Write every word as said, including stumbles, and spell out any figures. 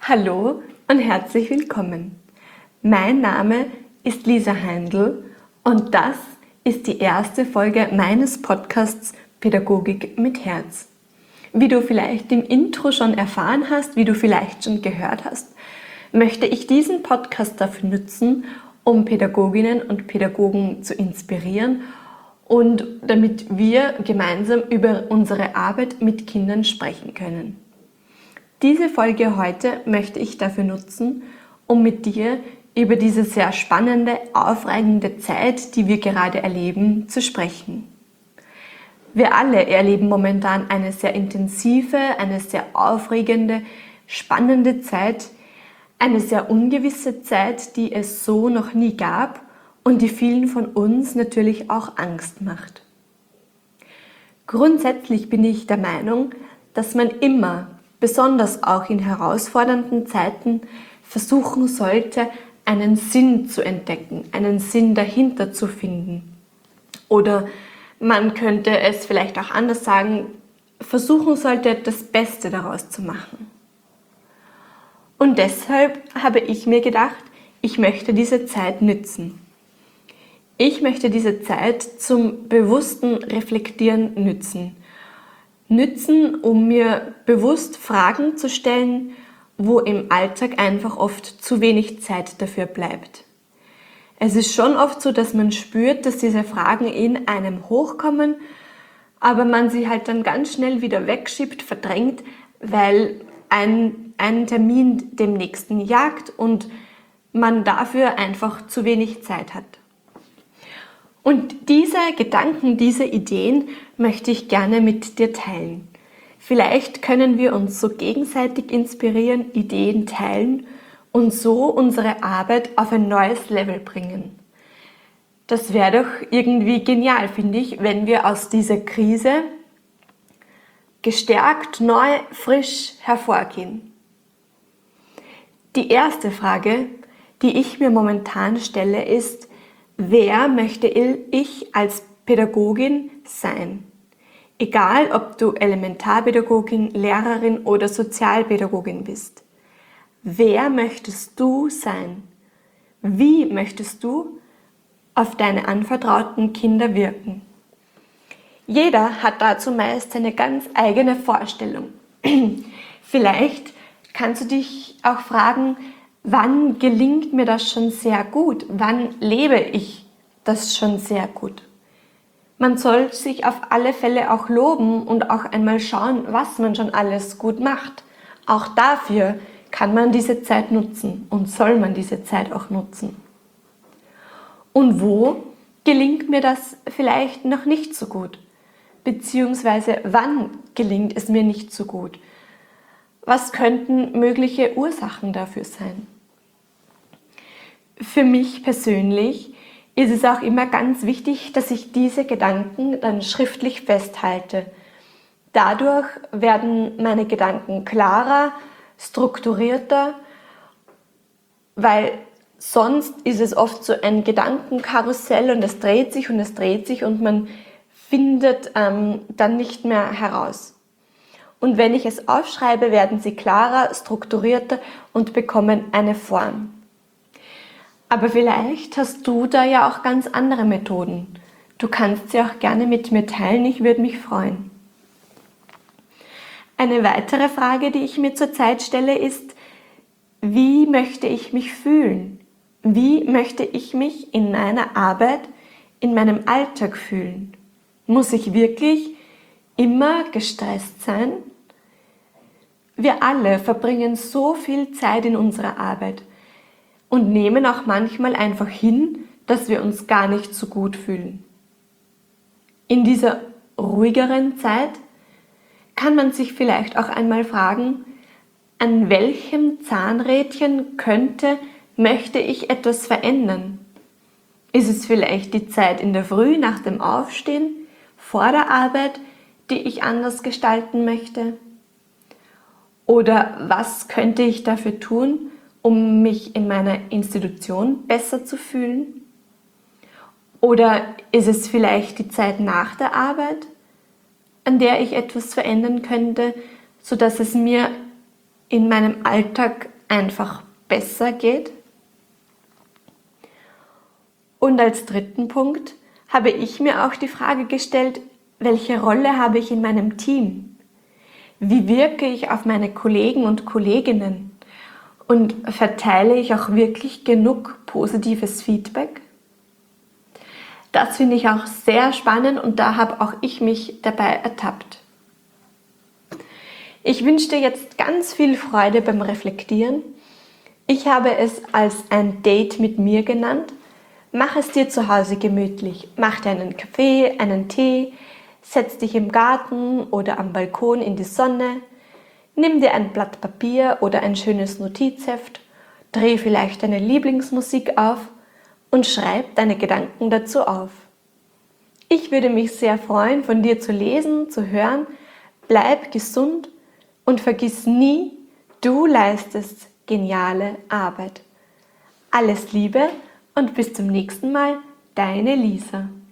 Hallo und herzlich willkommen. Mein Name ist Lisa Heindl und das ist die erste Folge meines Podcasts Pädagogik mit Herz. Wie du vielleicht im Intro schon erfahren hast, wie du vielleicht schon gehört hast, möchte ich diesen Podcast dafür nutzen, um Pädagoginnen und Pädagogen zu inspirieren und damit wir gemeinsam über unsere Arbeit mit Kindern sprechen können. Diese Folge heute möchte ich dafür nutzen, um mit dir über diese sehr spannende, aufregende Zeit, die wir gerade erleben, zu sprechen. Wir alle erleben momentan eine sehr intensive, eine sehr aufregende, spannende Zeit, eine sehr ungewisse Zeit, die es so noch nie gab und die vielen von uns natürlich auch Angst macht. Grundsätzlich bin ich der Meinung, dass man immer, besonders auch in herausfordernden Zeiten, versuchen sollte, einen Sinn zu entdecken, einen Sinn dahinter zu finden. Oder man könnte es vielleicht auch anders sagen, versuchen sollte, das Beste daraus zu machen. Und deshalb habe ich mir gedacht, ich möchte diese Zeit nützen. Ich möchte diese Zeit zum bewussten Reflektieren nützen. Nützen, um mir bewusst Fragen zu stellen, wo im Alltag einfach oft zu wenig Zeit dafür bleibt. Es ist schon oft so, dass man spürt, dass diese Fragen in einem hochkommen, aber man sie halt dann ganz schnell wieder wegschiebt, verdrängt, weil ein, ein Termin dem nächsten jagt und man dafür einfach zu wenig Zeit hat. Und diese Gedanken, diese Ideen möchte ich gerne mit dir teilen. Vielleicht können wir uns so gegenseitig inspirieren, Ideen teilen und so unsere Arbeit auf ein neues Level bringen. Das wäre doch irgendwie genial, finde ich, wenn wir aus dieser Krise gestärkt, neu, frisch hervorgehen. Die erste Frage, die ich mir momentan stelle, ist: Wer möchte ich als Pädagogin sein? Egal, ob du Elementarpädagogin, Lehrerin oder Sozialpädagogin bist. Wer möchtest du sein? Wie möchtest du auf deine anvertrauten Kinder wirken? Jeder hat dazu meist seine ganz eigene Vorstellung. Vielleicht kannst du dich auch fragen, wann gelingt mir das schon sehr gut? Wann lebe ich das schon sehr gut? Man soll sich auf alle Fälle auch loben und auch einmal schauen, was man schon alles gut macht. Auch dafür kann man diese Zeit nutzen und soll man diese Zeit auch nutzen. Und wo gelingt mir das vielleicht noch nicht so gut? Beziehungsweise wann gelingt es mir nicht so gut? Was könnten mögliche Ursachen dafür sein? Für mich persönlich ist es auch immer ganz wichtig, dass ich diese Gedanken dann schriftlich festhalte. Dadurch werden meine Gedanken klarer, strukturierter, weil sonst ist es oft so ein Gedankenkarussell und es dreht sich und es dreht sich und man findet ähm, dann nicht mehr heraus. Und wenn ich es aufschreibe, werden sie klarer, strukturierter und bekommen eine Form. Aber vielleicht hast du da ja auch ganz andere Methoden. Du kannst sie auch gerne mit mir teilen, ich würde mich freuen. Eine weitere Frage, die ich mir zurzeit stelle, ist: Wie möchte ich mich fühlen? Wie möchte ich mich in meiner Arbeit, in meinem Alltag fühlen? Muss ich wirklich immer gestresst sein? Wir alle verbringen so viel Zeit in unserer Arbeit und nehmen auch manchmal einfach hin, dass wir uns gar nicht so gut fühlen. In dieser ruhigeren Zeit kann man sich vielleicht auch einmal fragen, an welchem Zahnrädchen könnte, möchte ich etwas verändern? Ist es vielleicht die Zeit in der Früh nach dem Aufstehen, vor der Arbeit, die ich anders gestalten möchte? Oder was könnte ich dafür tun, um mich in meiner Institution besser zu fühlen? Oder ist es vielleicht die Zeit nach der Arbeit, an der ich etwas verändern könnte, sodass es mir in meinem Alltag einfach besser geht? Und als dritten Punkt habe ich mir auch die Frage gestellt, welche Rolle habe ich in meinem Team? Wie wirke ich auf meine Kollegen und Kolleginnen? Und verteile ich auch wirklich genug positives Feedback? Das finde ich auch sehr spannend und da habe auch ich mich dabei ertappt. Ich wünsche dir jetzt ganz viel Freude beim Reflektieren. Ich habe es als ein Date mit mir genannt. Mach es dir zu Hause gemütlich. Mach dir einen Kaffee, einen Tee, setz dich im Garten oder am Balkon in die Sonne. Nimm dir ein Blatt Papier oder ein schönes Notizheft, dreh vielleicht deine Lieblingsmusik auf und schreib deine Gedanken dazu auf. Ich würde mich sehr freuen, von dir zu lesen, zu hören. Bleib gesund und vergiss nie, du leistest geniale Arbeit. Alles Liebe und bis zum nächsten Mal, deine Lisa.